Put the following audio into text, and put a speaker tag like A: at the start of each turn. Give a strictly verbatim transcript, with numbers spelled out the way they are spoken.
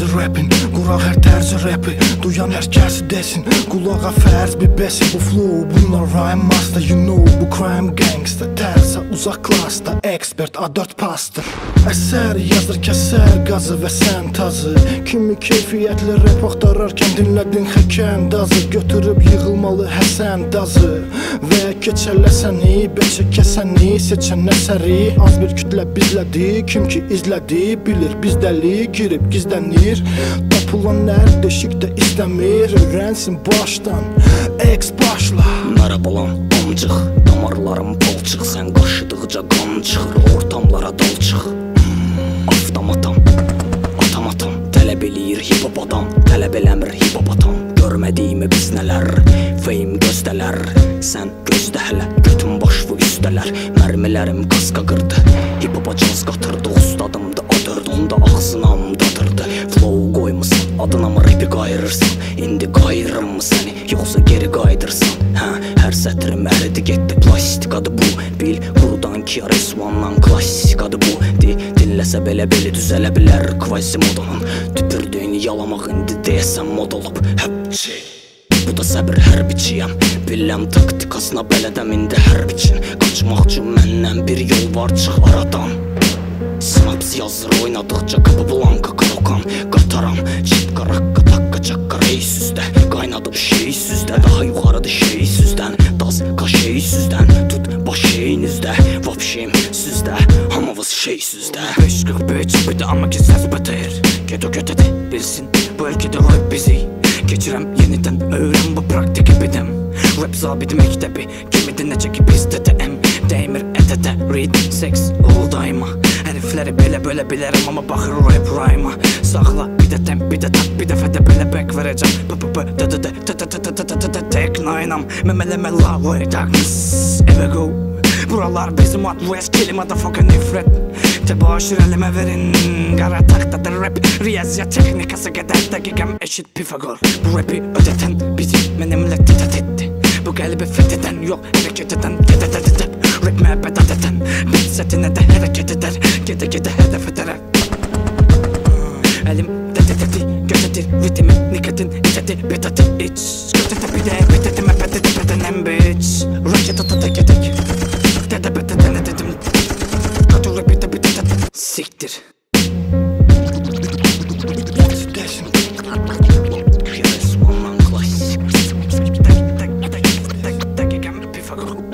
A: tərzi rapin, quraq hər tərzi rapi, duyan hər kəsi desin, qulağa fərz bir besin. Bu flow, bunlar rhyme master, you know, bu crime gangster, tərsə uzaq klasda, expert A dörd pastor. Əsər yazır kəsər qazı və sən tazı, kimi keyfiyyətli rap axtararkən dinlədin xəkəndazı, götürüb yığılmalı Həsən dazı və keçələsəni, beçə kəsəni, seçən əsəri az bir kütlə bizlədi, kim ki izlədi bilir bizdəli girib gizlənir, tapılan hər deşikdə istəmir, öyrənsin başdan, X başla.
B: Mərabalam amcıq, damarlarım palçıq, sən qaşıdıqca qan çıxır, ortamlara dal çıx. hmm, Avtomatam, atam-atam, tələb eləyir hip-hop adam, tələb eləmir hip-hop atam. Görmədiyimi biz nələr, fame gözdələr, sən gözdə hələ, götün başvı üstələr. Mərmilərim qaska qırdı, hip-hopa caz qatırdı, ustadımdı A dörd, onda ağzına amdatırdı. Flow qoymusan, adına mı rapi qayırırsan, indi qayırım mı səni, yoxsa geri qaydırsan? Hə, hər sətrim əridi getdi, plastikadı bu, bil qurudan ki Resvandan klassikadı bu. De, dinləsə belə beli düzələ bilər Quasimodo'nun, tüpürdüyünü yalamaq indi deyəsən mod olub. Həpçi, bu da səbir hərbiçiyəm, billəm taktikasına bələdəm indi hərb üçün. Qaçmaq üçün məndən bir yol var, çıx aradan. Snaps yazır oynadıqca qapı blanka krokan, qataram, çipqa raqqa takqa çaqqa reys üstə, qaynadım şey süzdə, daha yuxarıdır şey süzdən, daz qaşey süzdən, tut baş şeyinizdə, vapşeyim süzdə, hamavız şey süzdə.
C: beş qırx beş bir də amma ki səs bətəyir, gedo götədi bilsin, bu ölkədə rap bizi. Keçirəm yenidən öyrən bu praktik ebidim, rap zabiti məktəbi, kimidir necə ki bizdə də em, dəymir ətətə, read, sex, all daima. Hərifləri belə belə bilərəm amma baxır rap rhyme'a. Saxla bir də təm, bir də tak, bir dəfə də belə back verəcəm. P-p-p, d-d-d, t-t-t-t-t-t-t-t, tek naynam, məmələmə love way darkness, eve go. Buralar bizim at west, kill motherfucker nifrət. Təbaşir əlimə verin, qara taxtadır rap, riyaziyyat texnikası qədər dəqiqəm eşit Pifagor. Bu rapi ödətən bizi mənimlə tət etdi, bu qəlbi fethədən yox hərəkət edən gedədədədəb. Rap məbəd adətən, bit sətinə də hərəkət edər, gedə-gedə hədəf edərəm. Əlim dədə-dədi, götədir, vitamin, nikotin, itədi, betədi, iç. Götədə bir də, betədi, məbədi, bədənəm, bitch. Raket atada gedək, dədə-bədədə nə dedim, qatı rapi də bir dədə, siktir.
B: Resvandan klassik, dəqiqəm Pifagor.